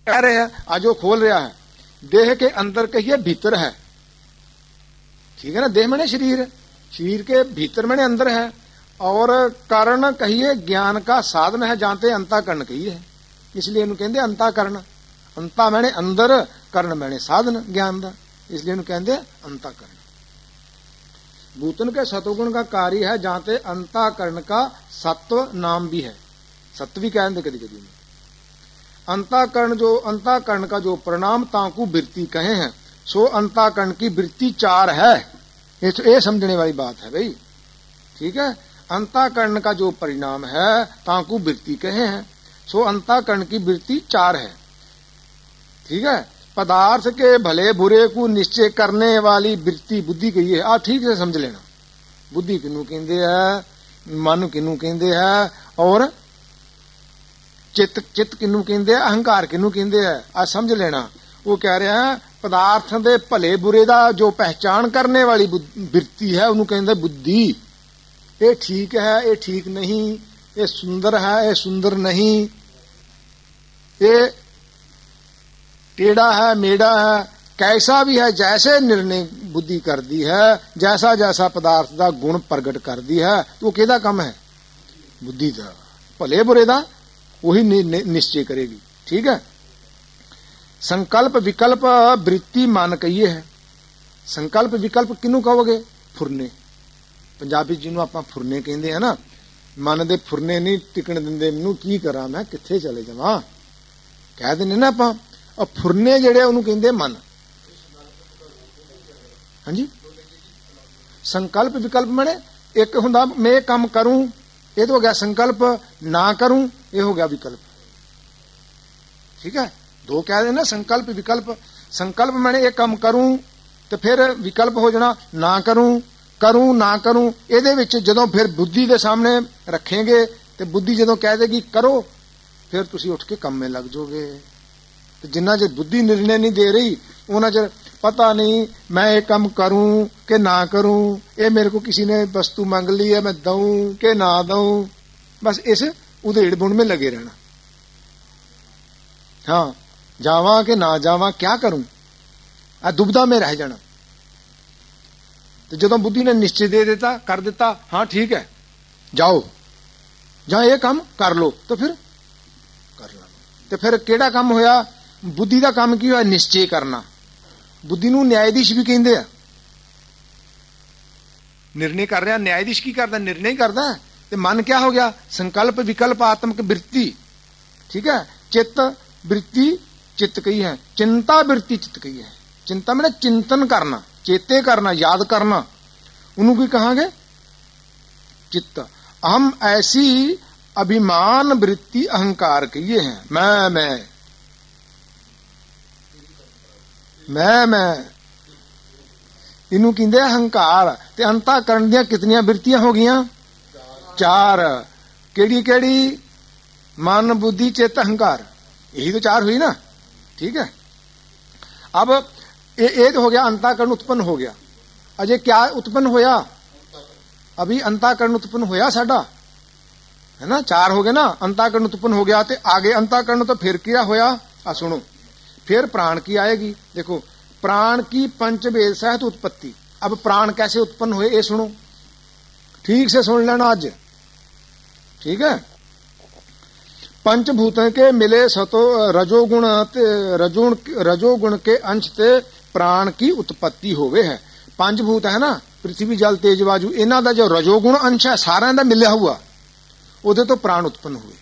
कह रहे हैं आज वो खोल रहा है, देह के अंदर कहिए भीतर है, ठीक है ना। देह मैंने शरीर, शरीर के भीतर मैंने अंदर है, और कर्ण कहिए ज्ञान का साधन है, जानते अंताकरण कहिए है, इसलिए इन्हों कहते अंताकरण। अंता मैंने अंदर, कर्ण मैंने साधन ज्ञान का, इसलिए इन्हों कहते अंताकरण। भूतन के सतोगुण का कार्य है, जानते अंताकरण का सत्व नाम भी है, सत्व भी कहते कभी कभी। अंताकरण का जो परिणाम ताकू वृत्ति कहे हैं, सो अंताकरण की वृत्ति 4 है, ये समझने वाली बात है भाई, ठीक है। अंताकरण का जो परिणाम है ताकू वृत्ति कहे हैं, सो अंताकरण की वृत्ति 4 है, ठीक है। पदार्थ के भले बुरे को निश्चय करने वाली वृत्ति बुद्धि कही है, आप ठीक से समझ लेना। बुद्धि किनू कहते है, मन किनू कहते है, और चित्त किनू कहते हैं, अहंकार किनू कहते हैं, आज समझ लेना। वो कह रहे हैं पदार्थ दे भले बुरे दा जो पहचान करने वाली वृत्ति है उन्होंने कहते बुद्धि। ये ठीक है, ये ठीक नहीं, ये सुंदर है, ये सुंदर नहीं, ये टेढ़ा है, मेढ़ा है, कैसा भी है, जैसे निर्णय बुद्धि कर दी है, जैसा जैसा पदार्थ का गुण प्रगट कर दी है, तो वो केदा कम है, बुद्धि का। भले बुरे दा वही निश्चय करेगी, ठीक है। संकल्प विकल्प वृत्ति मान कहिए है। संकल्प विकल्प किनू कहोगे, फुरने, पंजाबी जिन्हों आप फुरने कहते हैं ना, मन दे फुरने नहीं टिकण दिंदे, मैनू की करा, मैं किथे चले जावां, कह देने ना आप। और फुरने जेड़े उन्होंने कहते मन। हाँ जी, संकल्प विकल्प मैंने एक हुंदा मैं काम करूं, ये तो हो गया संकल्प, ना करूं ये हो गया विकल्प, ठीक है। दो कह देना संकल्प विकल्प। संकल्प मैंने एक काम करूं तो फिर विकल्प हो जाना ना करूं, करूं ना करूं। ਇਹਦੇ ਵਿੱਚ ਜਦੋਂ फिर बुद्धि के सामने रखेंगे तो बुद्धि ਜਦੋਂ कह देगी करो, फिर तुसी उठ के काम में लग जाओगे। तो जिन्ना चਿਰ बुद्धि निर्णय नहीं दे रही उन्ना चਿਰ पता नहीं मैं ये काम करूं कि ना करूं, ये मेरे को किसी ने वस्तु मांग ली है मैं दूं कि ना दूं, बस इस उधेड़ बुन में लगे रहना। हाँ, जावा कि ना जावा, क्या करूं, आ दुविधा में रह जाना। तो जदों बुद्धि ने निश्चय दे देता, कर देता, हाँ ठीक है जाओ, जहां ये काम कर लो, तो फिर कर लो। तो फिर केड़ा काम होया, बुद्धि का काम की होया, निश्चय करना। बुद्धि नूं न्यायाधीश भी कहते हैं, निर्णय कर रहा, न्यायाधीश की करता, निर्णय करता है। तो मन क्या हो गया, संकल्प विकल्प आत्मक वृत्ति, ठीक है। चित्त वृत्ति चित्त कही है, चिंता वृत्ति चित्त कही है। चिंता मैंने चिंतन करना, चेते करना, याद करना, उन्होंने की कहांगे चित्त। हम ऐसी अभिमान वृत्ति अहंकार कहिए हैं, मैं इनू कहते अहंकार। ते अंतःकरण दियां कितनियां वृत्तियां हो गईयां, 4। केड़ी केड़ी, मन बुद्धि चित्त अहंकार, यही तो 4 हुई ना, ठीक है। अब ये तो हो गया, अंतःकरण उत्पन्न हो गया। अजय क्या उत्पन्न होया, अभी अंतःकरण उत्पन्न होया साडा, है ना, 4 हो गए ना, अंतःकरण उत्पन्न हो गया। तो आगे अंतःकरण तो फिर क्या होया, सुनो, फिर प्राण की आएगी। देखो, प्राण की पंचभेद सहित उत्पत्ति। अब प्राण कैसे उत्पन्न हुए ये सुनो, ठीक से सुन लेना आज, ठीक है। पंचभूतों के मिले सतो रजोगुण के अंश ते प्राण की उत्पत्ति होवे है। पंचभूत है ना, पृथ्वी जल तेज वायु, इन्हां दा जो रजोगुण अंश है सारा दा मिलिया हुआ, उदे तो प्राण उत्पन्न हुए।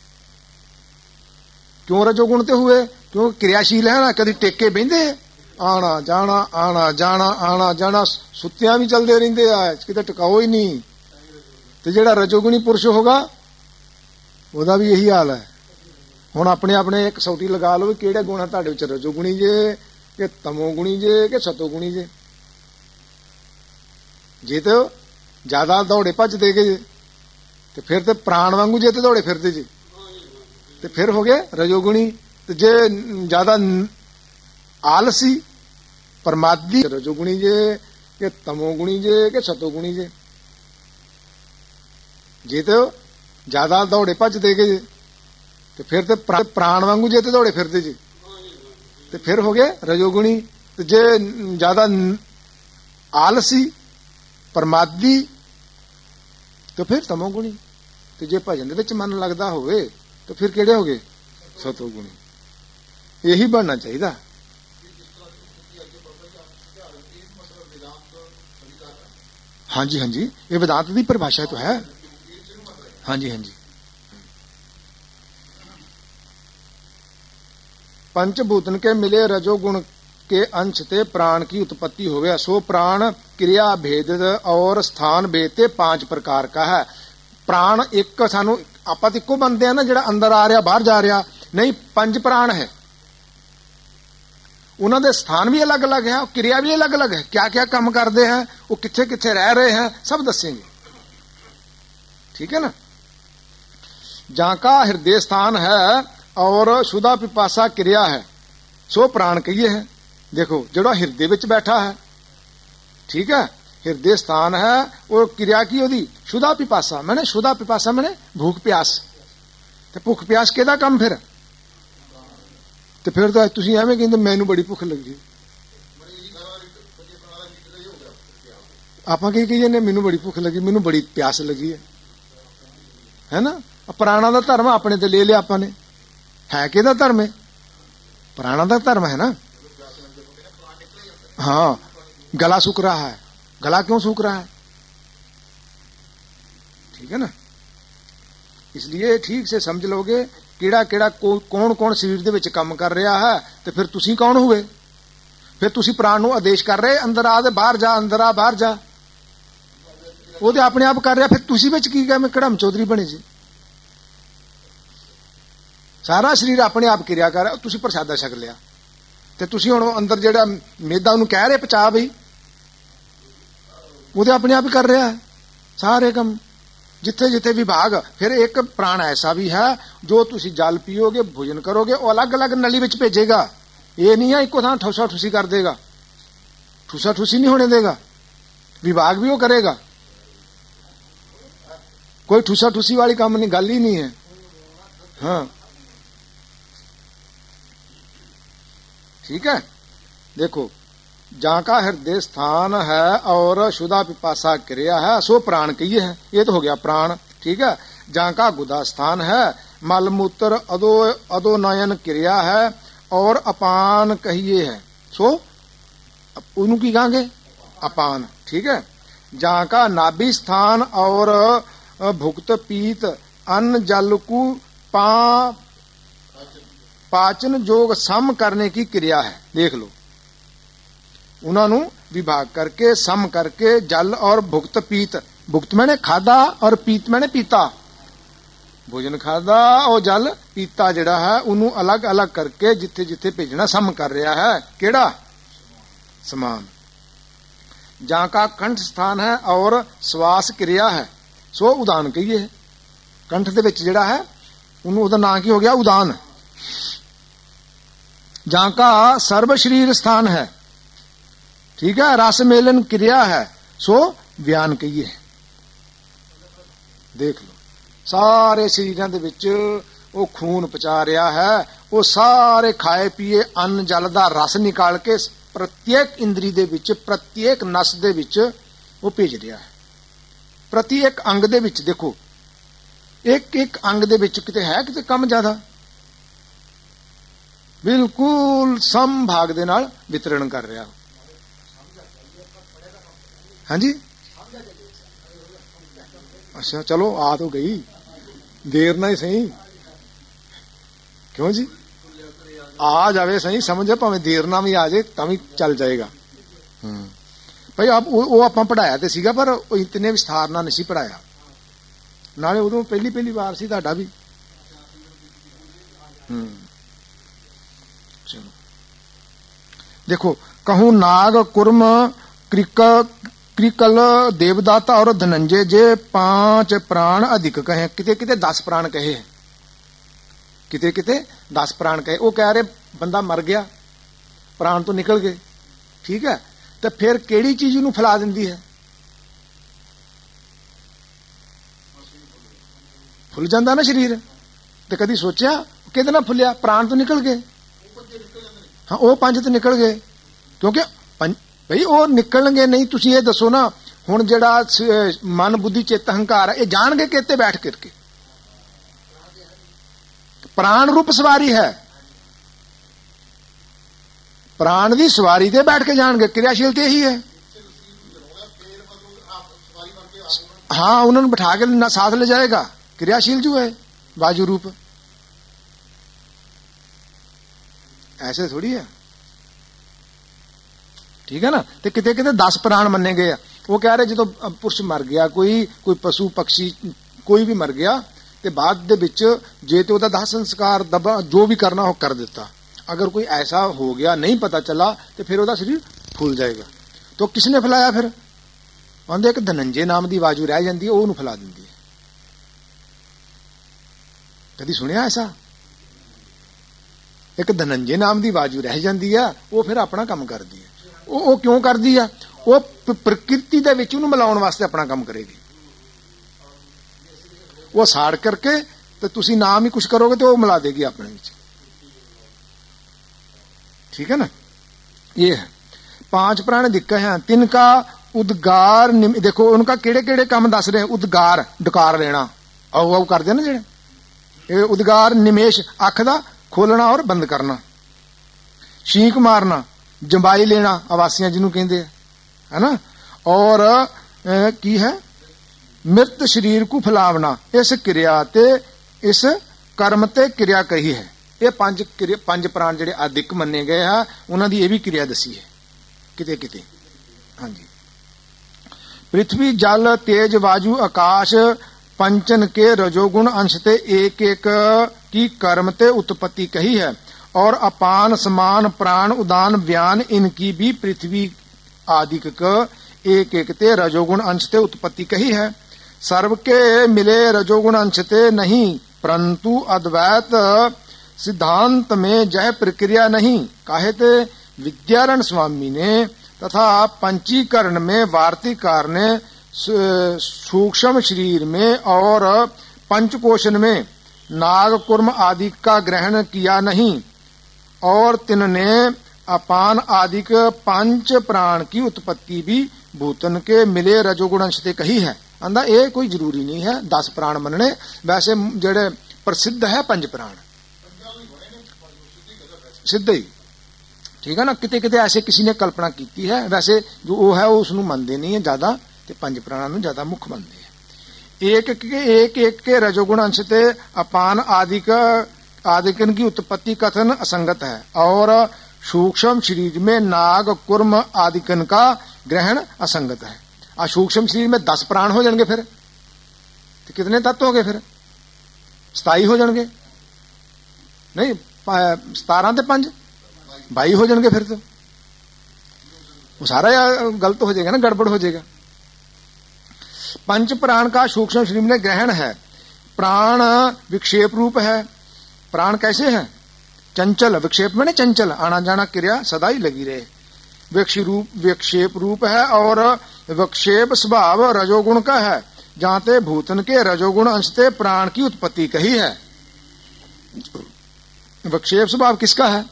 क्यों रजोगुण ते हुए, क्यों क्रियाशील है ना, कभी टेके बहिंदे, आना जाना आना जाना आना जाना, सुत्तियां भी चलते रहिंदे आ, किते टिकाओ ही नहीं। तो जेड़ा रजोगुणी पुरुष होगा ओदा भी यही हाल है। हुण अपने अपने एक कसौटी लगा लो, किहड़े गुण है तुहाडे विच, रजोगुणी जे कि तमोगुणी जे कि सतोगुणी जे। जे तो ज्यादा दौड़े भजदे गए तो फिर तो प्राण वांगू जे तो दौड़े फिरते जे, तो फिर हो गए रजोगुणी। तो जे ज्यादा आलसी परमादी, रजोगुणी जे कि तमोगुणी जे कि सतोगुणी जे। जे तो ज्यादा दौड़े भजदे गए तो फिर तो प्राण वांगू जे तो दौड़े फिरते जे, ਤੇ ਫਿਰ ਹੋ ਗਏ ਰਜੋਗੁਣੀ। ਤੇ ਜੇ ਜ਼ਿਆਦਾ ਆਲਸੀ ਪ੍ਰਮਾਦੀ ਤੇ ਫਿਰ ਤਮੋਗੁਣੀ। ਤੇ ਜੇ ਭਜਨ ਦੇ ਵਿੱਚ ਮਨ ਲੱਗਦਾ ਹੋਵੇ ਤੇ ਫਿਰ ਕਿਹੜੇ ਹੋ ਗਏ? ਸਤੋਗੁਣੀ। ਇਹੀ ਬਣਨਾ ਚਾਹੀਦਾ। ਹਾਂਜੀ ਹਾਂਜੀ, ਇਹ वेदांत की परिभाषा तो है। हाँ जी हाँ जी। पंचभूतन के मिले रजोगुण के अंश ते प्राण की उत्पत्ति होवे। सो प्राण क्रिया भेद और स्थान भेद ते 5 प्रकार का है। प्राण एक सानू आपां ते इक्को बनते हैं ना, जिहड़ा अंदर आ रहा बाहर जा रहा नहीं, 5 प्राण है। उन्होंने स्थान भी अलग अलग है, क्रिया भी अलग अलग है, क्या क्या काम करते हैं, वो किथे किथे रह रहे हैं, सब दसेंगे। ठीक है ना। जहां का हृदय स्थान है और शुदा पिपासा क्रिया है, सो प्राण कहिए है। देखो जो हृदय विच बैठा है, ठीक है, हृदय स्थान है और क्रिया की ओदी शुदा पिपासा, मैंने शुदा पिपासा मैंने भूख प्यास। ते भूख प्यास केदा काम फिर? ਤੇ ਫਿਰ ਤਾਂ ਤੁਸੀਂ ਐਵੇਂ ਕਹਿੰਦੇ ਮੈਨੂੰ ਬੜੀ ਭੁੱਖ ਲੱਗੀ। ਆਪਾਂ ਕੀ ਕਹੀਏ ਨੇ, ਮੈਨੂੰ ਬੜੀ ਭੁੱਖ ਲੱਗੀ, ਮੈਨੂੰ ਬੜੀ ਪਿਆਸ ਲੱਗੀ ਹੈ ਨਾ। ਪੁਰਾਣਾ ਦਾ ਧਰਮ ਆਪਣੇ ਤੇ ਲੈ ਲਿਆ ਆਪਾਂ ਨੇ। ਹੈ ਕਿਹਦਾ ਧਰਮ ਹੈ? ਪੁਰਾਣਾ ਦਾ ਧਰਮ है ना। हाँ, गला सूख रहा है। गला क्यों सूख रहा है? ठीक है ना। इसलिए ठीक से समझ लोगे ਕਿਹੜਾ ਕਿਹੜਾ ਕੌਣ ਕੌਣ ਸਰੀਰ ਦੇ ਵਿੱਚ ਕੰਮ ਕਰ ਰਿਹਾ ਹੈ, ਤੇ ਫਿਰ ਤੁਸੀਂ ਕੌਣ ਹੋਵੇ? ਫਿਰ ਤੁਸੀਂ ਪ੍ਰਾਣ ਨੂੰ ਆਦੇਸ਼ ਕਰ ਰਹੇ ਅੰਦਰ ਆ ਤੇ ਬਾਹਰ ਜਾ, ਅੰਦਰ ਆ ਬਾਹਰ ਜਾ, ਉਹ ਤੇ ਆਪਣੇ ਆਪ ਕਰ ਰਿਹਾ। ਫਿਰ ਤੁਸੀਂ ਵਿੱਚ ਕੀ ਕਹੇ? ਮੈਂ ਕੜਮ ਚੌਧਰੀ ਬਣੇ ਜੀ। ਸਾਰਾ ਸਰੀਰ ਆਪਣੇ ਆਪ ਕਿਰਿਆ ਕਰ ਰਿਹਾ। ਤੁਸੀਂ ਪ੍ਰਸ਼ਾਦਾ ਛਕ ਲਿਆ ਤੇ ਤੁਸੀਂ ਹੁਣ ਅੰਦਰ ਜਿਹੜਾ ਮੇਦਾ ਉਹਨੂੰ ਕਹਿ ਰਹੇ ਪਚਾ ਬਈ, ਉਹ ਤੇ ਆਪਣੇ ਆਪ ਕਰ ਰਿਹਾ ਸਾਰੇ ਕੰਮ। जिथे जिथे विभाग, फिर एक प्राण ऐसा भी है जो तुसी जल पीओगे, भोजन करोगे, वो अलग अलग नली विच भेजेगा। ये नहीं है इको थां ठूसा ठूसी कर देगा, ठूसा ठूसी नहीं होने देगा। विभाग भी वो करेगा, कोई ठूसा ठूसी वाली काम नहीं, गल ही नहीं है। हाँ ठीक है। देखो जहाँ का हृदय स्थान है और शुदा पिपासा क्रिया है, सो प्राण कहिए है। ये तो हो गया प्राण। ठीक है। जहाँ का गुदा स्थान है, मलमूत्र अदोनयन क्रिया है और अपान कहिए है, सो उन्हों की कहेंगे अपान। ठीक है। जहाँ का नाभि स्थान और भुक्त पीत अन्न जल को पाचन जोग सम करने की क्रिया है। देख लो, उन्होंने विभाग करके सम करके जल और भुक्त पीत, भुक्त मैंने खादा और पीत मैंने पीता, भोजन खादा और जल पीता जड़ा है उन्होंने अलग अलग करके जिथे जिथे भेजना सम कर रहा है। केड़ा? समान। जहाँ का कंठ स्थान है और श्वास क्रिया है, सो उदान कहिए है। कंठ दे विच जड़ा है उन्होंने उदा नाम की हो गया उदान। जहाँ का सर्व शरीर स्थान है, ठीक है, रस मेलन क्रिया है, सो बयान कहिए। देख लो सारे शरीरां दे विच वो खून पचा रहा है, वो सारे खाए पिए अन्न जल दा रस निकाल के प्रत्येक इंद्री दे विच, प्रत्येक नस दे विच वो भेज रहा है। प्रत्येक अंग दे विच देखो, एक एक अंग दे विच किते है किते कम ज्यादा, बिल्कुल सम भाग दे नाल वितरण कर रहा। हाँ जी, अच्छा चलो आ तो गई, देर ना ही सही, क्यों जी, आ जावे सही, समझे भावें देर ना भी आ जाए तभी चल जाएगा। भाई आप वो आप पढ़ाया तो सीगा, पर इतने विस्तार ना नहीं पढ़ाया, नाले उदों पहली पहली बार सी तुहाडा भी। चलो देखो, कहूं नाग कुर्म क्रिकल देवदाता और धनंजय जे 5 प्राण अधिक कहे, किते किते 10 प्राण कहे हैं, किते किते 10 प्राण कहे। वो कह रहे बंदा मर गया, प्राण तो निकल गए, ठीक है, तो फिर केड़ी चीज नूं फैला दिंदी है? फुल जाता ना शरीर। तो कभी सोचा किहदे नाल फुलिया? प्राण तो निकल गए। हाँ वो पंज तो निकल गए, क्योंकि भाई वो निकलणगे नहीं। तुसीं ये दसो ना, हुण जिहड़ा मन बुद्धि चित्त अहंकार है, ये जाणगे किते बैठ करके? प्राण रूप सवारी है, प्राण की सवारी ते बैठ के जाणगे। क्रियाशील तो यही है। हाँ, उन्होंने बिठा के साथ ले जाएगा। क्रियाशील जो है वायु रूप, ऐसे थोड़ी है। ठीक है ना। तो किते किते 10 प्राण मन्ने गए। वो कह रहे जो पुरुष मर गया, कोई पशु पक्षी कोई भी मर गया, तो बाद दे विच जे तो उहदा दाह संस्कार दबा जो भी करना हो कर दिता। अगर कोई ऐसा हो गया नहीं पता चला, तो फिर उहदा शरीर फूल जाएगा। तो किसने फैलाया? फिर आंदे एक धनंजय नाम की बाजू रह जाती है, वो उन्होंने फैला देंदी है। कभी सुनिया ऐसा? एक धनंजय नाम की बाजू रह जाती है, वो फिर अपना काम करती है। वो क्यों करती है? वो प्रकृति दे विच उहनूं मिलाउण वास्ते अपना काम करेगी। वो साड़ करके तो तुसी नाम ही कुछ करोगे तो वो मिला देगी अपने विच। ठीक है ना। ये है 5 प्राण दिक्कत हैं। तिनका उद्गार देखो उनका केड़े केड़े काम दस रहे हैं। उद्गार डकार लेना, आओ करते ना जेड़े, उद्गार निमेश अख दा खोलना और बंद करना। छींक मारना, जंबाई लेना, आवासियां जिन्हों कहते है ना। और की है मृत शरीर को फैलावना। इस क्रिया ते इस कर्म ते क्रिया कही है। ये 5 प्राण जेडे आदिक मन्ने गए हैं, उन्हों की यह भी क्रिया दसी है किते किते। हाँ जी। पृथ्वी जल तेज वायु आकाश पंचन के रजोगुण अंश ते एक एक की कर्म ते उत्पत्ति कही है। और अपान समान प्राण उदान व्यान इनकी भी पृथ्वी आदिक एक एक ते रजोगुण अंश ते उत्पत्ति कही है। सर्व के मिले रजोगुण अंश ते नहीं, परंतु अद्वैत सिद्धांत में जय प्रक्रिया नहीं। काहे ते विद्यारण स्वामी ने तथा पंचीकरण में वार्तिकार ने सूक्ष्म शरीर में और पंचकोशन में नाग कुर्म आदि का ग्रहण किया नहीं। और तिन्होंने अपान आदि 5 प्राण की उत्पत्ति भी भूतन के मिले रजोगुण अंश से कही है। अंदा ये कोई जरूरी नहीं है 10 प्राण मनने। वैसे जेड़े प्रसिद्ध है 5 प्राण सिद्ध ही। ठीक है ना। किते किते ऐसे किसी ने कल्पना की है, वैसे जो वो है उसनू मनते नहीं है ज्यादा, तो 5 प्राणों ज्यादा मुख मनते हैं। एक के रजोगुण अंश ते अपान आदिकन की उत्पत्ति कथन असंगत है। और सूक्ष्म शरीर में नाग कुर्म आदिकन का ग्रहण असंगत है। सूक्ष्म शरीर में 10 प्राण हो जाएंगे, फिर तो कितने तत्व हो गए? फिर 27 हो जाएंगे। नहीं 17 ते 5 22 हो जाएंगे। फिर तो वो सारा गलत हो जाएगा ना, गड़बड़ हो जाएगा। 5 प्राण का सूक्ष्म शरीर में ग्रहण है। प्राण विक्षेप रूप है। प्राण कैसे है? चंचल। विक्षेप में चंचल, आना जाना क्रिया सदा ही लगी रहे। विक्षेप रूप है और विक्षेप स्वभाव रजोगुण का है। जाते भूतन के रजोगुण अंश से प्राण की उत्पत्ति कही है। विक्षेप स्वभाव किसका है?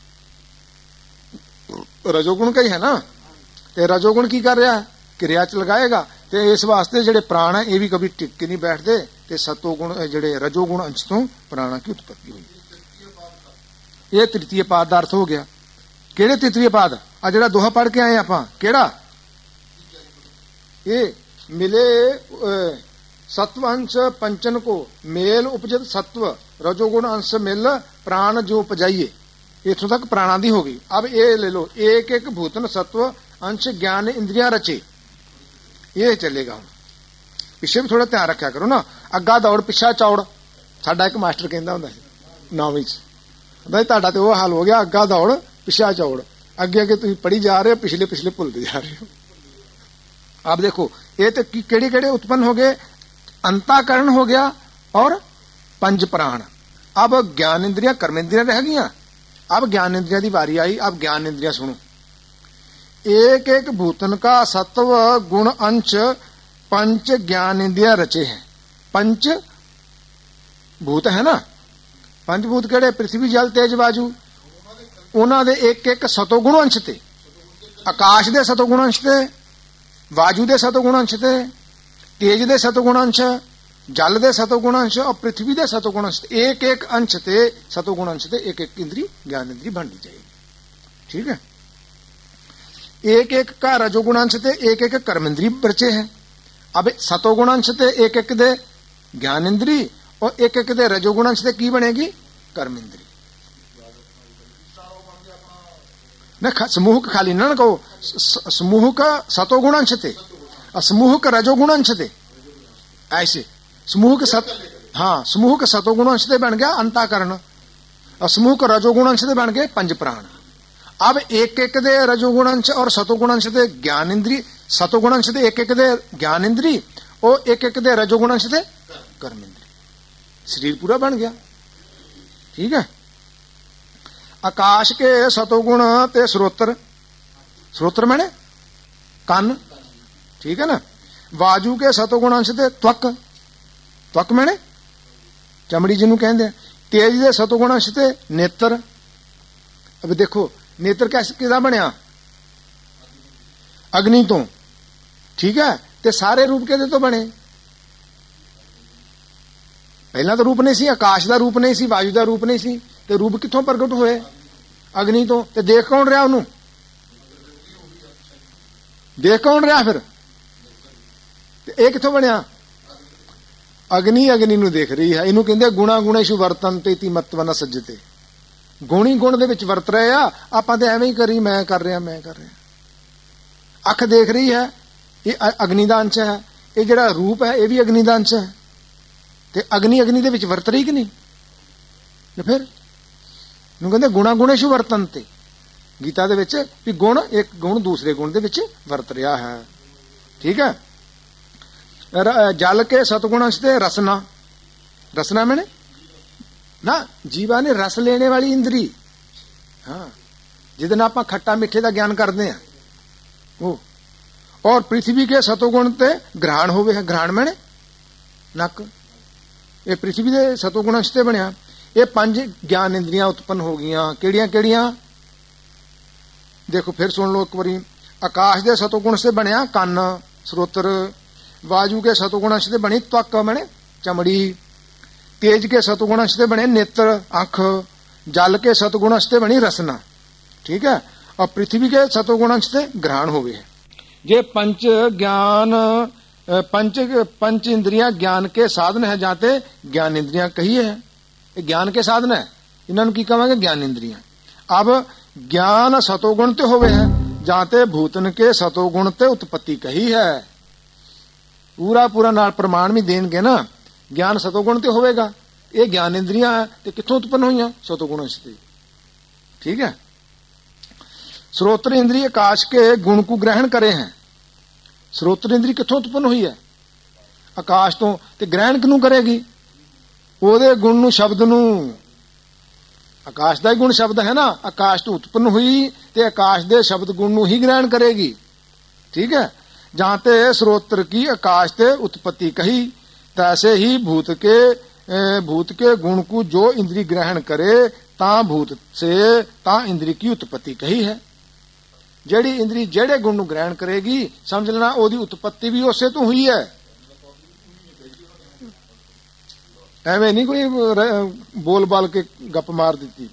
रजोगुण का ही है ना। ते रजोगुण की कर रहा है? क्रिया च लगाएगा। ते इस वास्ते जेडे प्राण है ये भी कभी टिक के नहीं बैठते। ते सतोगुण जेडे रजोगुण अंश तो प्राण की उत्पत्ति हुई। ये तृतीय पाद का अर्थ हो गया। केड़े तृतीय पाद? आ जेड़ा दोहा पढ़ के आए आपां, केड़ा? ये मिले सत्व अंश पंचन को मेल उपजत सत्व रजोगुण अंश मिल प्राण जो उपजाइए। इथों तक प्राणादि होगी। अब ये ले लो, एक एक भूतन सत्व अंश ज्ञान इंद्रिया रचे। ये चलेगा। पिछे भी थोड़ा ध्यान रखा करो ना। अग्गा दौड़ पिछा चौड़। साडा एक मास्टर कहता हुंदा सी 9वीं च, तुहाडा ते वो हाल हो गया, अग्गा दौड़ पिछा चौड़। अगे अगे तुसीं पढ़ी जा रहे हो, पिछले पिछले भुलते जा रहे हो। अब देखो ये तो केड़े केड़े उत्पन्न हो गए? अंताकरण हो गया और 5 प्राण। अब ज्ञान इंद्रिया कर्म इंद्रिया रह गई। अब ज्ञान इंद्रिया की बारी आई। अब ज्ञान इंद्रिया सुनो। एक एक भूतन का सत्व गुण अंश 5 ज्ञान इंद्रिया रचे हैं। 5 भूत है ना। 5 भूत केड़े? पृथ्वी जल तेज वायु। ਉਹਨਾਂ ਦੇ ਇੱਕ ਇੱਕ ਸਤੋਗੁਣ ਅੰਸ਼ ਤੇ, ਆਕਾਸ਼ ਦੇ ਸਤੋਗੁਣ ਅੰਸ਼ ਤੇ, ਵਾਯੂ ਦੇ ਸਤੋਗੁਣ ਅੰਸ਼ ਤੇ, ਤੇਜ ਦੇ ਸਤੋਗੁਣ ਅੰਸ਼, ਜਲ ਦੇ सतोगुण अंश और पृथ्वी के सतोगुण अंश, एक एक अंश ते सतोगुण अंश ते एक एक इंद्री ज्ञान इंद्री बननी चाहिए। ठीक है, एक एक का रजोगुण अंश ते एक एक कर्म इंद्री बचे है। अब सतोगुण अंश ते एक एक दे ज्ञान इंद्री और एक एक दे रजोगुण अंश ते की बनेगी कर्म इंद्री। न समूह का खाली न कहो, समूह का सतोगुण अंश ते और समूह का रजोगुण अंश ते, ऐसे समूह के समूह के सतोगुण अंश से बन गया अंताकरण और समूह के रजोगुण अंश से बन गए पंच प्राण। अब एक एक दे रजोगुण अंश और सतोगुण अंश दे ज्ञान इंद्री, सतोगुण अंश दे एक एक दे ज्ञान इंद्री और एक एक दे रजोगुण अंश दे कर्म इंद्री, शरीर पूरा बन गया। ठीक है, आकाश के सतोगुण ते श्रोत्र, श्रोत्र मैंने कान, ठीक है ना। वायु के सतोगुण अंश ते त्वक, त्वक मैंने चमड़ी जिन्हों कहते हैं। तेज के सतोगुण अंश ते नेत्र। अब देखो नेत्र कैसे किदा बनया, अग्नि तो, ठीक है, ते सारे रूप के तो बने। पहला तो रूप नहीं सी, आकाश का रूप नहीं सी, वायु का रूप नहीं सी, ते रूप कित्थों प्रगट होए, अग्नि तो। ते देख कौन रहा उन्होंने, देख कौन रहा फिर, ਇਹ ਕਿੱਥੋਂ ਬਣਿਆ, ਅਗਨੀ ਅਗਨੀ ਨੂੰ ਦੇਖ ਰਹੀ ਹੈ। ਇਹਨੂੰ ਕਹਿੰਦੇ ਗੁਣਾ ਗੁਣੇਸ਼ੂ ਵਰਤਨ ਤੇ ਤੀ ਮਤਵ ਨ ਸੱਜਤੇ, ਗੁਣੀ ਗੁਣ ਦੇ ਵਿੱਚ ਵਰਤ ਰਹੇ ਆ ਆਪਾਂ ਤੇ ਐਵੇਂ ਹੀ ਕਰੀ, ਮੈਂ ਕਰ ਰਿਹਾ ਮੈਂ ਕਰ ਰਿਹਾ। ਅੱਖ ਦੇਖ ਰਹੀ ਹੈ, ਇਹ ਅਗਨੀ ਦਾ ਅੰਸ਼ ਹੈ। ਇਹ ਜਿਹੜਾ ਰੂਪ ਹੈ ਇਹ ਵੀ ਅਗਨੀ ਦਾ ਅੰਸ਼ ਹੈ, ਤੇ ਅਗਨੀ ਅਗਨੀ ਦੇ ਵਿੱਚ ਵਰਤ ਰਹੀ ਕਿ ਨਹੀਂ। ਤੇ ਫਿਰ ਇਹਨੂੰ ਕਹਿੰਦੇ ਗੁਣਾ ਗੁਣੇਸ਼ੂ ਵਰਤਨ ਤੇ, ਗੀਤਾ ਦੇ ਵਿੱਚ ਵੀ ਗੁਣ ਇੱਕ ਗੁਣ ਦੂਸਰੇ ਗੁਣ ਦੇ ਵਿੱਚ ਵਰਤ ਰਿਹਾ ਹੈ। ਠੀਕ ਹੈ, जल के सतगुण अंश ते रसना, रसना मैंने ना जीवा ने रस लेने वाली इंद्री, हाँ जिद आप खट्टा मिठे का ज्ञान करते हैं वो। और पृथ्वी के सतोगुण ते ग्रहण होवे है, ग्रहण मैंने नक, ये पृथ्वी के सतोगुण अंश ते बनया। ये पंज ज्ञान इंद्रियां उत्पन्न हो गईयां, केड़ियां केड़ियां देखो फिर सुन लो एक बारी। आकाश के सतोगुण से बनया कान श्रोत्र, वायु के सतोगुण अंश से बनी त्वक मैंने चमड़ी, तेज के सतोगुण अंश से बने नेत्र आंख, जल के सतोगुण अंश से बनी रसना। ठीक है, और पृथ्वी के सतोगुण अंश से ग्रहण हो गए। ये पंच ज्ञान पंच इंद्रियां ज्ञान के साधन है, जाते ज्ञान इंद्रियां कही है, ये ज्ञान के साधन है, इन्होंने की कहेंगे ज्ञान इंद्रियां। अब ज्ञान सतोगुण ते होवे है, जाते भूतन के सतोगुण ते उत्पत्ति कही है। पूरा पूरा नाल प्रमाण भी देंगे ना, ज्ञान सतोगुण ते होवेगा। ये ज्ञान इंद्रियां ते कित्थों उत्पन्न हुई सतोगुण अंश ते। ठीक है, श्रोत्र इंद्रिय आकाश के गुण को ग्रहण करे हैं। श्रोत्र इंद्रिय कित्थों उत्पन्न हुई है, आकाश तो, ते ग्रहण किनू करेगी, ओदे गुण नू शब्द नू, आकाश का ही गुण शब्द है ना, आकाश तो उत्पन्न हुई ते आकाश दे शब्द गुण नू ही ग्रहण करेगी। ठीक है, जहां ते श्रोत्र की आकाश ते उत्पत्ति कही, तैसे ही भूत के गुण को जो इंद्री ग्रहण करे ता भूत से ता इंद्री की उत्पत्ति कही है। जेड़ी इंद्री जेड़े गुण नू ग्रहण करेगी समझ लेना ओदी उत्पत्ति भी उससे तो हुई है। एवं नहीं कोई बोल बाल के गप मार दी।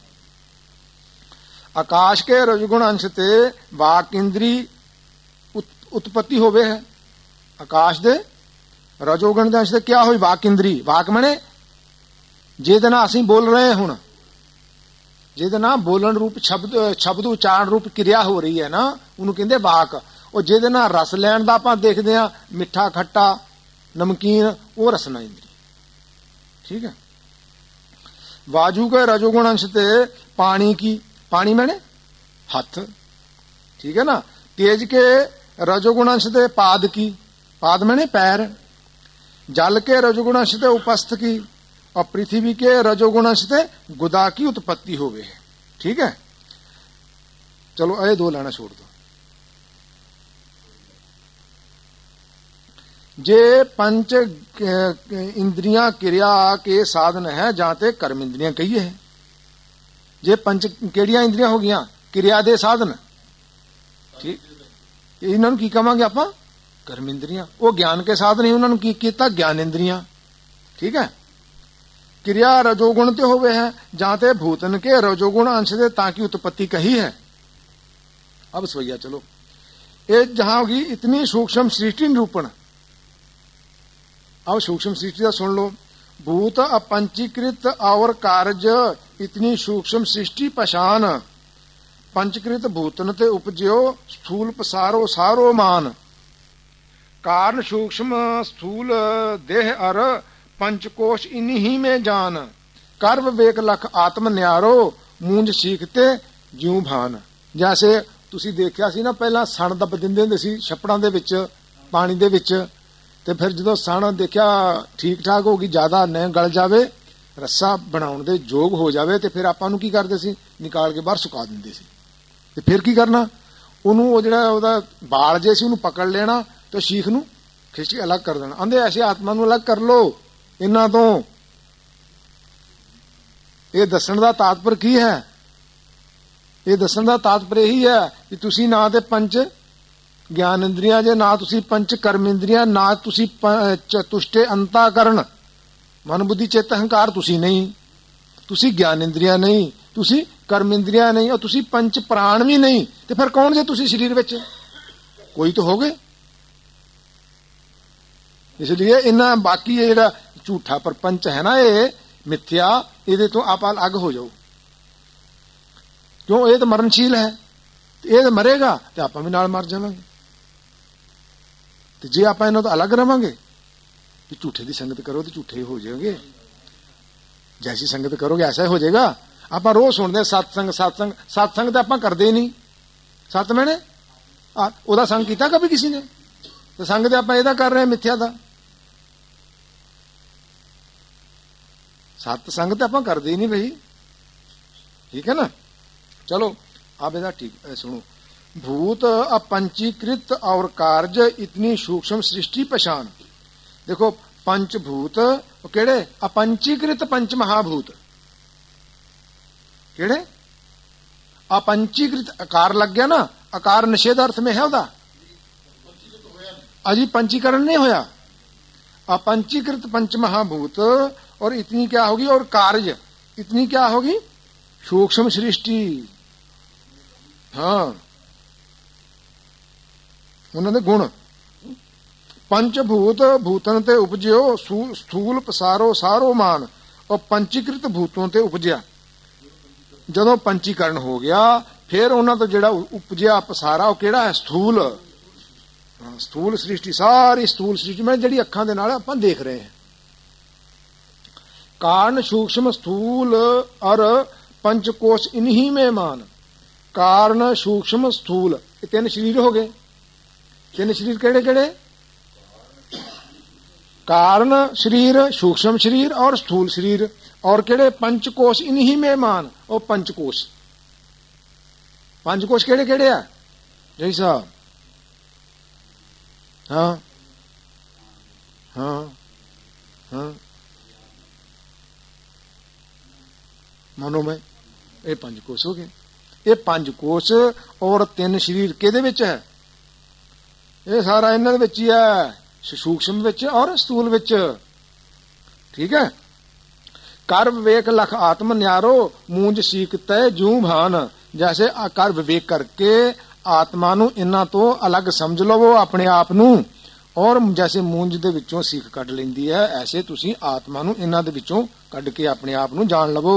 आकाश के रजगुण अंश ते वाक इंद्री उत्पत्ति होवे है। आकाश दे रजोगुण दे अंश ते क्या हुई वाक इंद्री, वाक मने जिहदे नाल असीं बोल रहे हुण, जिहदे नाल बोलन रूप शब्द उच्चारण रूप क्रिया हो रही है ना, उन्होंने कहंदे वाक। और जिहदे नाल रस लैण दा आपां देखदे हां, मिठा खट्टा नमकीन, वो रसना इंद्री। ठीक है, वायु के रजोगुण अंश ते पानी की, पानी मैंने हाथ, ठीक है ना। तेज के रजोगुण अंश ते पाद की, पाद मैंने पैर। जल के रजोगुण अंश ते उपस्थ की, और पृथ्वी के रजोगुण अंश ते गुदा की उत्पत्ति हो गए। ठीक है, चलो ये दो लाना छोड़ दो। जे पंच इंद्रियां क्रिया के साधन है, जाते कर्म इंद्रियां कही है। ਜੇ ਪੰਜ ਕਿਹੜੀਆਂ ਇੰਦਰੀਆਂ ਹੋ ਗਈਆਂ? ਕਿਰਿਆ ਦੇ ਸਾਧਨ। ਠੀਕ, ਇਹਨਾਂ ਨੂੰ ਕੀ ਕਵਾਂਗੇ ਆਪਾਂ? ਕਰਮ ਇੰਦਰੀਆਂ। ਉਹ ਗਿਆਨ ਕੇ ਸਾਧਨ ਹੀ ਉਹਨਾਂ ਨੂੰ ਕੀ ਕੀਤਾ? ਗਿਆਨ ਇੰਦਰੀਆਂ। ਠੀਕ ਹੈ। क्रिया रजोगुण ते होवे है, जाते भूतन के रजोगुण अंश दे ताकि उत्पत्ति कही है। अब सवैया चलो, ये जहां होगी इतनी सूक्ष्म सृष्टि निरूपण। अब सूक्ष्म सृष्टि का सुन लो। भूत अपंचीकृत और कार्य इतनी सूक्ष्म सृष्टि पशान, पंचकृत भूतन ते उपजयो स्थूल पसारो सारो मान। कारण सूक्ष्म स्थूल देह अर पंचकोश इन्हीं में जान। कर विवेक लख आत्म न्यारो मूंज सीखते ज्यों भान। जैसे ਤੁਸੀਂ ਦੇਖਿਆ ਸੀ ਨਾ, ਪਹਿਲਾਂ ਸਣ ਦੱਬ ਦਿੰਦੇ ਹੁੰਦੇ ਸੀ ਛੱਪੜਾਂ ਦੇ ਵਿੱਚ, ਪਾਣੀ ਦੇ ਵਿੱਚ, ਤੇ ਫਿਰ ਜਦੋਂ ਸਣ ਦੇਖਿਆ ਠੀਕ ਠਾਕ ਹੋ ਗਈ, ਜ਼ਿਆਦਾ ਨਾ ਗਲ ਜਾਵੇ, ਰੱਸਾ ਬਣਾਉਣ ਦੇ ਯੋਗ ਹੋ ਜਾਵੇ, ਤੇ ਫਿਰ ਆਪਾਂ ਨੂੰ ਕੀ ਕਰਦੇ ਸੀ? ਨਿਕਾਲ ਕੇ ਬਾਹਰ ਸੁਕਾ ਦਿੰਦੇ ਸੀ। ਤੇ ਫਿਰ ਕੀ ਕਰਨਾ? ਉਹਨੂੰ ਉਹ ਜਿਹੜਾ ਉਹਦਾ ਬਾਲ ਜੇ ਸੀ ਉਹਨੂੰ ਪਕੜ ਲੈਣਾ ਤੇ ਸ਼ੀਖ ਨੂੰ ਖਿੱਚ ਕੇ ਅਲੱਗ ਕਰ ਦੇਣਾ। ਆਂਦੇ ਐਸੇ ਆਤਮਾ ਨੂੰ ਅਲੱਗ ਕਰ ਲੋ ਇਹਨਾਂ ਤੋਂ। ਇਹ ਦੱਸਣ ਦਾ ਤਾਤਪਰ ਕੀ ਹੈ? ਇਹ ਦੱਸਣ ਦਾ ਤਾਤਪਰ ਇਹੀ ਹੈ ਕਿ ਤੁਸੀਂ ਨਾ ਤੇ ਪੰਜ ਗਿਆਨ ਇੰਦਰੀਆਂ ਜੇ, ਨਾ ਤੁਸੀਂ ਪੰਜ ਕਰਮ ਇੰਦਰੀਆਂ, ਨਾ ਤੁਸੀਂ ਚਤੁਸ਼ਟੇ ਅੰਤਾਕਰਨ ਮਨ ਬੁੱਧੀ ਚਿੱਤ ਹੰਕਾਰ ਤੁਸੀਂ ਨਹੀਂ, ਤੁਸੀਂ ਗਿਆਨ ਇੰਦਰੀਆਂ ਨਹੀਂ, ਤੁਸੀਂ ਕਰਮ ਇੰਦਰੀਆਂ ਨਹੀਂ, ਔਰ ਤੁਸੀਂ ਪੰਜ ਪ੍ਰਾਣ ਵੀ ਨਹੀਂ। ਤੇ ਫਿਰ ਕੌਣ ਜੇ ਤੁਸੀਂ ਸਰੀਰ ਵਿੱਚ? ਕੋਈ ਤਾਂ ਹੋਗੇ। ਇਸ ਲਈ ਇਹਨਾਂ ਬਾਕੀ ਇਹ ਜਿਹੜਾ ਝੂਠਾ ਪਰਪੰਚ ਹੈ ਨਾ, ਇਹ ਮਿੱਥਿਆ, ਇਹਦੇ ਤੋਂ ਆਪਾਂ ਅਲੱਗ ਹੋ ਜਾਓ। ਕਿਉਂ? ਇਹ ਤਾਂ ਮਰਨਸ਼ੀਲ ਹੈ, ਇਹ ਤਾਂ ਮਰੇਗਾ ਤੇ ਆਪਾਂ ਵੀ ਨਾਲ ਮਰ ਜਾਵਾਂਗੇ। ਤੇ ਜੇ ਆਪਾਂ ਇਹਨਾਂ ਤੋਂ ਅਲੱਗ ਰਵਾਂਗੇ, ਤੇ ਝੂਠੇ ਦੀ ਸੰਗਤ ਕਰੋ ਤੇ ਝੂਠੇ ਹੋ ਜਾਓਗੇ। ਜੈਸੀ ਸੰਗਤ ਕਰੋਗੇ ਐਸਾ ਹੀ ਹੋ ਜਾਏਗਾ। ਆਪਾਂ ਰੋਜ਼ ਸੁਣਦੇ ਸਤਸੰਗ ਸਤਸੰਗ ਸਤਸੰਗ, ਤਾਂ ਆਪਾਂ ਕਰਦੇ ਹੀ ਨਹੀਂ। ਸੱਤ ਮਹੀਨੇ ਉਹਦਾ ਸੰਗ ਕੀਤਾ ਕभी ਕਿਸੇ ਨੇ? ਤੇ ਸੰਗ ਤੇ ਆਪਾਂ ਇਹਦਾ ਕਰ ਰਹੇ ਮਿੱਥਿਆ ਦਾ। ਸਤ ਸੰਗ ਤੇ ਆਪਾਂ ਕਰਦੇ ਹੀ ਨਹੀਂ ਬਈ। ठीक है ना। चलो अब इधर ठीक सुनो। भूत अपंचीकृत और कार्य इतनी सूक्ष्म सृष्टि पहचान। देखो पंचभूत केड़े? अपंचीकृत पंच महाभूत केड़े? अपंचीकृत आकार लग गया ना, आकार निषेध अर्थ में है उदा, अजी पंचीकरण नहीं होया। अपंचीकृत पंच महाभूत और इतनी क्या होगी? और कार्य इतनी क्या होगी? सूक्ष्म सृष्टि। हाँ, उन्होंने गुण पंचभूत भूतन ते उपजयो स्थूल पसारो सारो मान। और पंचीकृत भूतों ते उपजया। जदों पंचीकरण हो गया फिर उन्होंने तो जेड़ा उपजया पसारा वो केड़ा है? स्थूल। स्थूल सृष्टि, सारी स्थूल सृष्टि में जेड़ी अखां दे नाल आपां देख रहे हैं। कारण सूक्ष्म स्थूल और पंचकोश इन्हीं में मान। कारण सूक्ष्म स्थूल, ये तीन शरीर हो गए। तीन शरीर केड़े केड़े? कारण शरीर, सूक्ष्म शरीर और स्थूल शरीर। और केड़े? पंचकोश इन्हीं में मान। और पंचकोश, पंचकोश केड़े केड़े है? जय साहब। हाँ हाँ हाँ, मानो मैं ये पंज कोश हो गए। ये पंज कोश और तीन शरीर केदे विच है? ये सारा इन्हां दे विच ही है, सूक्ष्म विच और स्थूल विच। ठीक है। कर विवेक लख आत्म न्यारो मूंज सीखते जूं भान। जैसे कर विवेक करके आत्मा नूं इन्हां तो अलग समझ लवो अपने आप नूं, और जैसे मूंज दे विचों सीख कढ लैंदी है, ऐसे तुसीं आत्मा नूं इन्हां दे विचों कढ के अपने आप नूं जान लवो।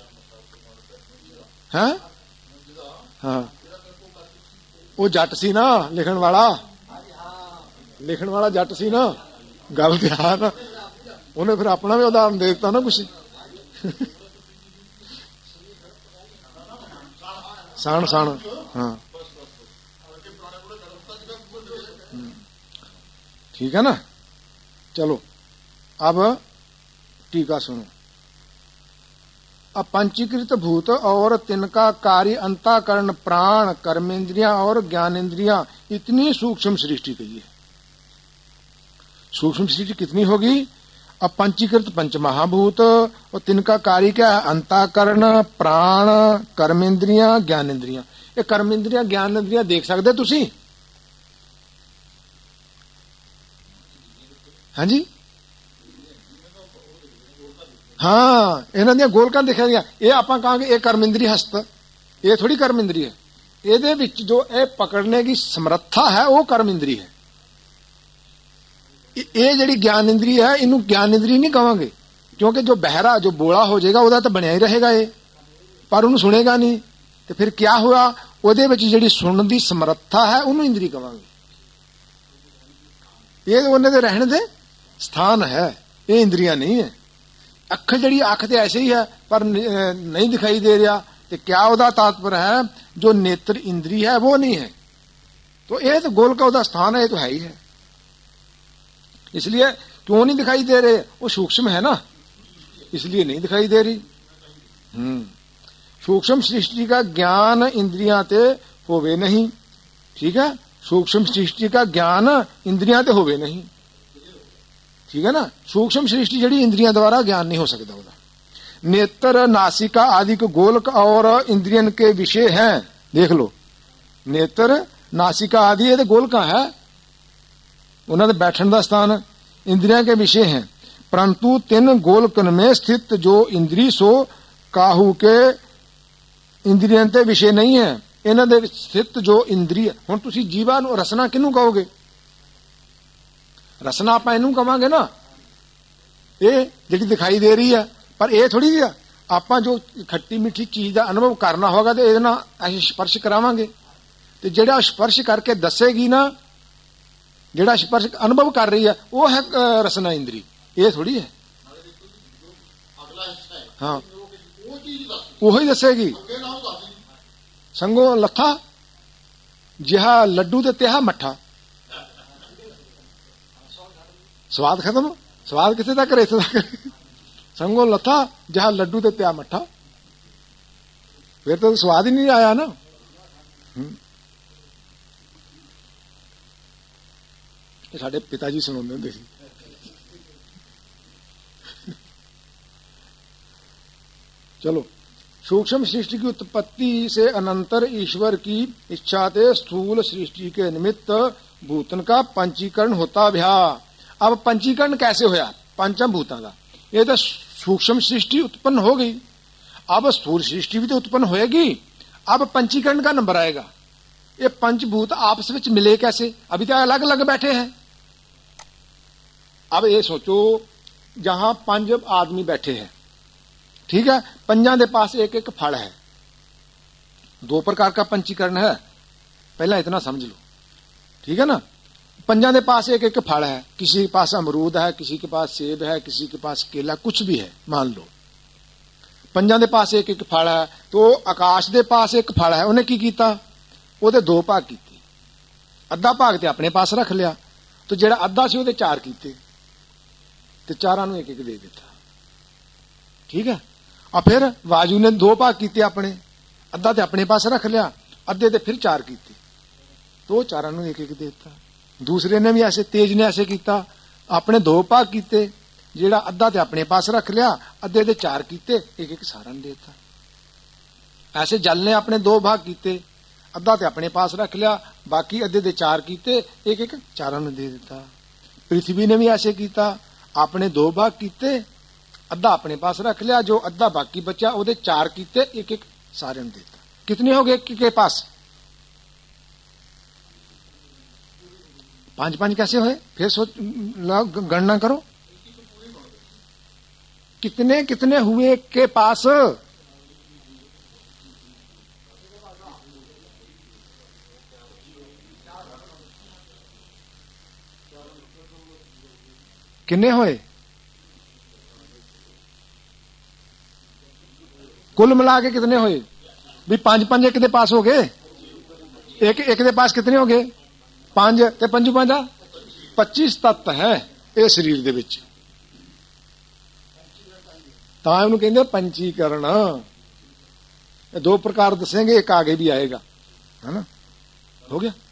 है हाँ, वो जट सी ना लिखण वाला जट सी ना, गल ध्यान। उन्हें फिर अपना भी उदाहरण दे दिता ना कुछ। सन सन हाँ, ठीक है ना। चलो अब टीका सुनो। अपंचीकृत भूत और तिनका कार्य अंताकरण प्राण कर्मेंद्रियां और ज्ञानेन्द्रियां इतनी सूक्ष्म सृष्टि कही है। सूक्ष्म सृष्टि कितनी होगी? अब पंचीकृत पंच महाभूत और तिनका कार्य क्या है? अंतःकरण, प्राण, कर्मेंद्रियां, ज्ञानेंद्रियां। ये कर्मेंद्रियां ज्ञानेंद्रियां देख सकते तुसी? हाँ जी, हाँ, इन्हां ਦੀਆਂ ਗੋਲਕਾਂ ਦਿਖਿਆ ਦੀਆਂ। ਇਹ ਆਪਾਂ ਕਹਾਂਗੇ ਇਹ कर्मेंद्री हस्त, ਇਹ थोड़ी कर्मेंद्री है। ਇਹਦੇ ਵਿੱਚ ਜੋ ਇਹ ਪਕੜਨੇ ਦੀ ਸਮਰੱਥਾ ਹੈ ਉਹ कर्मेंद्री है। ਇਹ ਜਿਹੜੀ ਗਿਆਨ ਇੰਦਰੀ ਹੈ ਇਹਨੂੰ ਗਿਆਨ ਇੰਦਰੀ ਨਹੀਂ ਕਹਾਂਗੇ, ਕਿਉਂਕਿ ਜੋ ਬਹਿਰਾ ਜੋ ਬੋਲਾ ਹੋ ਜਾਏਗਾ ਉਹਦਾ ਤਾਂ ਬਣਿਆ ਹੀ ਰਹੇਗਾ ਇਹ, ਪਰ ਉਹਨੂੰ ਸੁਣੇਗਾ ਨਹੀਂ। ਤੇ ਫਿਰ ਕੀ ਹੋਇਆ? ਉਹਦੇ ਵਿੱਚ ਜਿਹੜੀ ਸੁਣਨ ਦੀ ਸਮਰੱਥਾ ਹੈ ਉਹਨੂੰ ਇੰਦਰੀ ਕਹਾਂਗੇ। ਇਹ ਉਹਨੇ ਦੇ ਰਹਿਣ ਦੇ ਸਥਾਨ ਹੈ, ਇਹ ਇੰਦਰੀਆਂ ਨਹੀਂ ਹੈ। ਅੱਖ ਜਿਹੜੀ ਅੱਖ ਤੇ ਐਸੇ ਹੀ ਹੈ ਪਰ नहीं दिखाई दे रहा, तो क्या ਉਹਦਾ तात्पर्य है? जो नेत्र इंद्री है वो नहीं है। तो ये तो गोल का ਉਹਦਾ स्थान है, ये तो है ही है। इसलिए क्यों नहीं दिखाई दे रहे? वो सूक्ष्म है ना, इसलिए नहीं दिखाई दे रही। सूक्ष्म सृष्टि का ज्ञान इंद्रियां ते होवे नहीं, ठीक है? सूक्ष्म सृष्टि का ज्ञान इंद्रियां ते होवे नहीं, ठीक है ना? सूक्ष्म सृष्टि जड़ी इंद्रियां द्वारा ज्ञान नहीं हो सकता। ਉਹਦਾ नेत्र, नासिका आदि को गोलक और इंद्रियन के विषय हैं। देख लो, नेत्र, नासिका आदि ये गोलका है, उन्होंने बैठन का स्थान, इंद्रिया के विषय हैं। परंतु तीन गोलकन में स्थित जो इंद्री सो काहू के इंद्रियन ते विषय नहीं है। इन्हां दे स्थित जो इंद्रिय, हुण तुसी जीवा नूं रसना किनू कहोगे? रसना आपां इहनूं कहांगे ना, ये जिहड़ी दिखाई दे रही है, पर ये थोड़ी है आपां जो खट्टी मिठी चीज का अनुभव करना होगा तो इहदे नाल असीं स्पर्श करावांगे। ते जिहड़ा स्पर्श करके दसेगी ना, जिहड़ा स्पर्श अनुभव कर रही है वो है रसना इंद्री, ये थोड़ी है। हाँ, वही दसेगी। संगो लथा जिहा लड्डू ते तिहा मट्ठा, स्वाद खत्म, स्वाद किथे तक रहे इत्थे तक। संगो लथा जहां लड्डू ते प्या मट्ठा, फिर तो स्वाद ही नहीं आया ना। ये साडे पिताजी सुनाते होंदे सी। चलो, सूक्ष्म सृष्टि की उत्पत्ति से अनंतर ईश्वर की इच्छा से स्थूल सृष्टि के निमित्त भूतन का पंचीकरण होता भया। अब पंचीकरण कैसे होया? पंचम भूतां का। ये तो सूक्ष्म सृष्टि उत्पन्न हो गई, अब स्थूल सृष्टि भी तो उत्पन्न होएगी। अब पंचीकरण का नंबर आएगा। ये पंचभूत आपस में मिले कैसे? अभी तो अलग अलग बैठे हैं। अब ये सोचो, जहां 5 आदमी बैठे हैं, ठीक है, 5 के पास एक एक फल है। 2 प्रकार का पंचीकरण है, पहला इतना समझ लो, ठीक है ना? 5 के पास एक एक फल है, किसी के पास अमरूद है, किसी के पास सेब है, किसी के पास केला, कुछ भी है, मान लो 5 के पास एक एक फल है। तो आकाश के पास एक फल है, उन्हें की कीता? ਉਹਦੇ 2 भाग कीते, अद्धा भाग ते अपने पास रख लिया, तो ਜਿਹੜਾ अद्धा सी ਉਹਦੇ 4 कीते, ते 4 ਨੂੰ एक एक दे दिता, ठीक है? और फिर वायु ने 2 भाग कीते अपने, अद्धा ते अपने पास रख लिया, अद्धे ते फिर 4 कीते, तो 4 ਨੂੰ एक एक दे दिता। दूसरे ने भी ऐसे, तेज ने ऐसे किया, अपने 2 भाग कीते, ਜਿਹੜਾ अद्धा ते अपने पास रख लिया, अद्धे ते 4 कीते, एक एक सारा ने देता। ऐसे जल ने अपने 2 भाग कीते, अद्धा ते अपने पास रख लिया, बाकी अद्धे ते 4 कीते, एक एक 4 ने दे दिता। पृथ्वी ने भी ऐसे किया, अपने 2 भाग कीते, अद्धा अपने पास रख लिया, जो अद्धा बाकी बचा ਉਹਦੇ 4 कीते, एक एक सारे ने देता। कितने हो गए के पास? 5 कैसे हुए? फिर सोच, गणना करो, कितने कितने हुए के पास? कितने हुए? कुल मिला के कितने हुए? भी 5 एक दे पास हो गए, एक एक दे पास कितने हो गए? 5 ते 5 5 25 तत्व है ਇਹ ਸਰੀਰ ਦੇ ਵਿੱਚ। ਤਾਂ ਉਹਨੂੰ ਕਹਿੰਦੇ ਪੰਚੀਕਰਨ। ਇਹ 2 प्रकार दसेंगे, एक आगे भी आएगा, है ना? हो गया।